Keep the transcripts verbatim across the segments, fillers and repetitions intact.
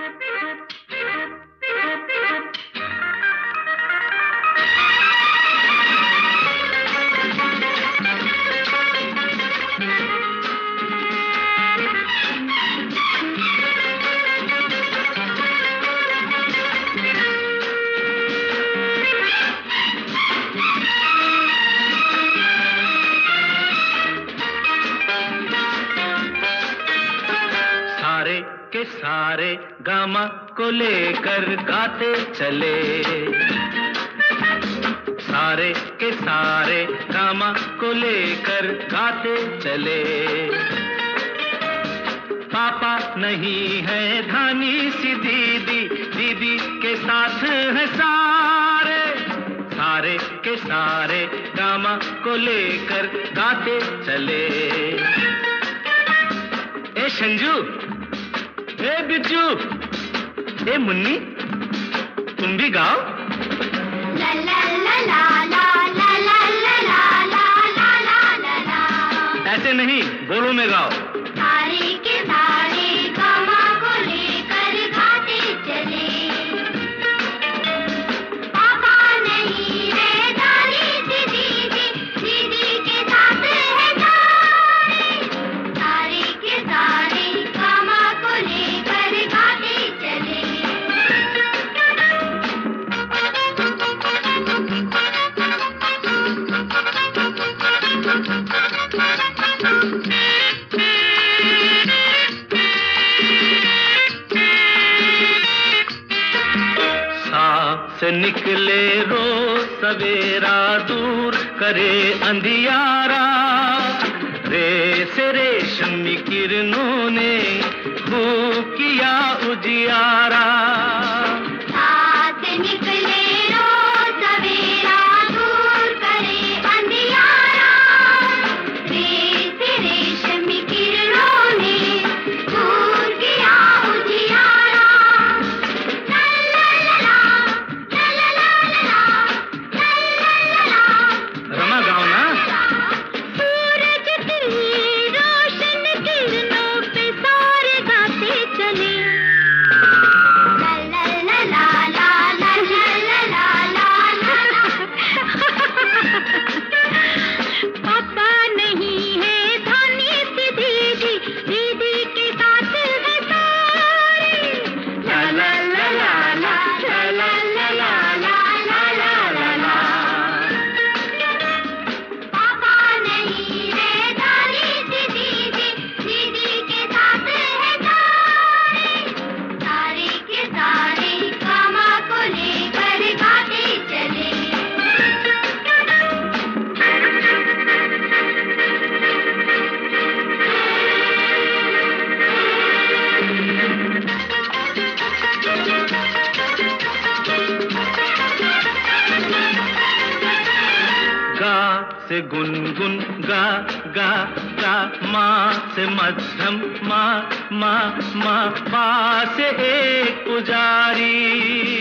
के सारे गामा को लेकर गाते चले, सारे के सारे गामा को लेकर गाते चले। पापा नहीं है धानी सी दीदी, दीदी के साथ है सारे, सारे के सारे गामा को लेकर गाते चले। ए संजू, ए बिट्टू, ए मुन्नी, तुम भी गाओ। ला ला ला ला ला ला ला ला ला ला ला ला। ऐसे नहीं, बोलो में गाओ। सारे के सारे गामा को लेकर गाते चले, पापा नहीं है धानी सी दीदी, दीदी के साथ है सारे, सारे के सारे गामा को लेकर गाते चले। से निकले रोज सवेरा, दूर करे अंधियारा, रे से रेशमी किरणों ने खूब किया उजियारा। साथ निकले रोज सवेरा, दूर करे अंधियारा, रे से रेशमी किरणों ने खूब किया उजियारा। रमा गाओ ना। सूरज की रोशन किरणों पे सारे गाते चले, ला ला ला ला ला ला ला ला ला। पापा नहीं है धानी सी दीदी, दीदी के साथ है सारे, ला ला ला ला ला ला ला ला ला ला ला ला। पापा नहीं है धानी सी दीदी, दीदी के साथ है सारे, सारे के सारे गामा को लेकर गाते चले। गा से गुनगुन गा गा गा, माँ से मध्यम मा मा मा, पा से एक पुजारी।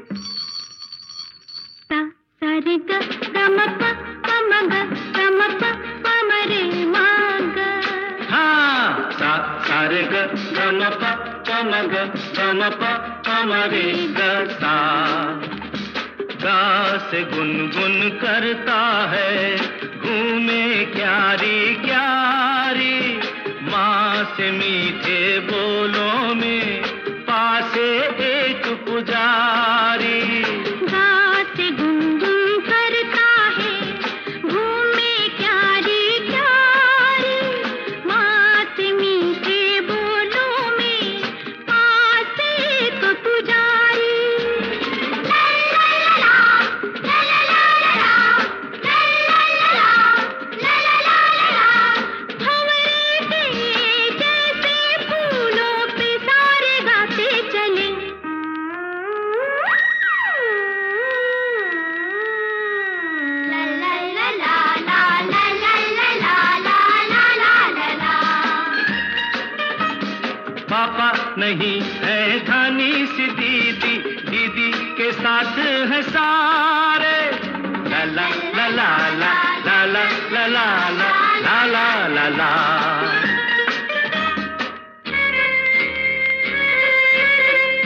सा सा रे ग ग म प प म ग ग म प प म रे म ग। हाँ, सा सा रे ग ग म प प म ग ग म प प म रे ग सा। गा से गुनगुन करता है, घूमे क्यारी क्यारी, माँ से मीठे बोलों में पासे एक पुजारी। गा से गुनगुन करता है, घूमे क्यारी क्यारी, माँ से मीठे बोलों में पास एक पुजारी। ला ला ला ला ला ला ला ला ला ला ला। भंवरे के जैसे फूलों पे सारे गाते चले, ला ला ला ला ला ला ला ला ला ला ला ला। पापा नहीं है धानी सी दीदी, दीदी के साथ है सारे, ला ला ला ला ला ला ला ला ला ला ला ला ला।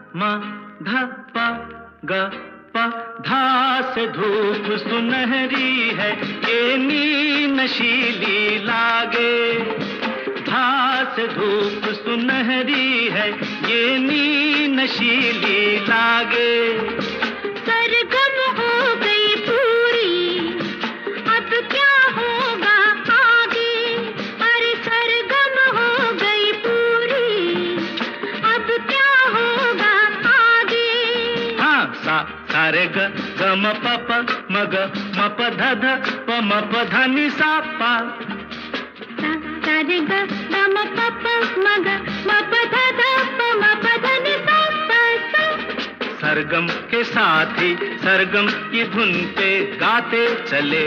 म ध प ग प धा से धूप सुनहरी है, ये नी नशीली लागे। धा से धूप सुनहरी है, ये नी नशीली लागे। सरगम हो गई पूरी, अब क्या होगा आगे। अरे सरगम हो गई पूरी, अब क्या होगा आगे। हाँ सा सारे ग ग म प प म ग म प ध ध प म प ध नि सा पा। सा सारे ग ग म प प म ग म प ध ध प म प ध नि सा पा सा। सरगम के साथ ही सरगम की धुन पे गाते चले।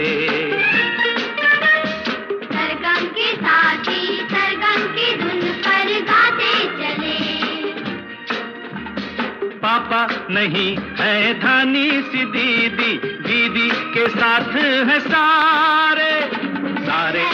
सरगम के साथ ही सरगम की धुन पर गाते चले। पापा नहीं है धानी सी दीदी, दीदी के साथ है सारे सारे